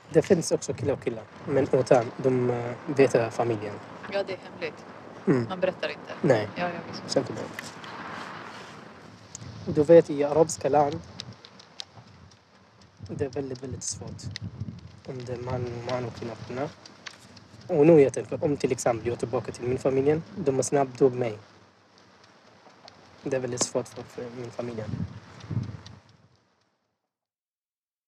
Det finns också killar och killar. Men återigen, de vet familjen. Ja, det är hemligt. Mm. Man berättar inte. Nej, Ja, visst. självklart. Och du vet, i arabiska land, det är väldigt, väldigt svårt. Om det är man och kvinna. Och nu jag tänker, om till exempel jag är tillbaka till min familj, de har snabbt dog mig. Det är väldigt svårt för min familj.